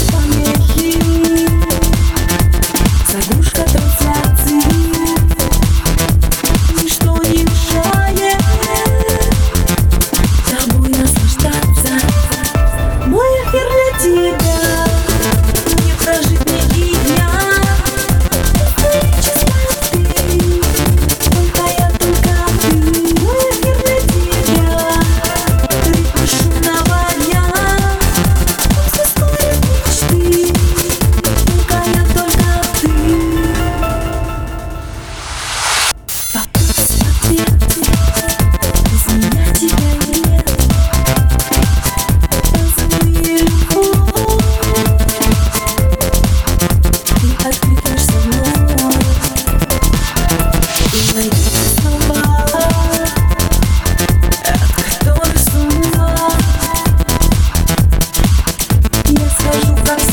помехи, заглушка трансляции. Ничто не мешает тобой наслаждаться. Мой эфир для тебя, не прожить мне и дня. Только я, только ты. Мой эфир для тебя, ритм шумного дня. Пусть ускорит мечты. Только я, только ты. Вопрос, ответ, без меня тебя нет. Поцелуй любовь, ты откликнешь со мной и найдешь слова, от которых с ума. Я схожу как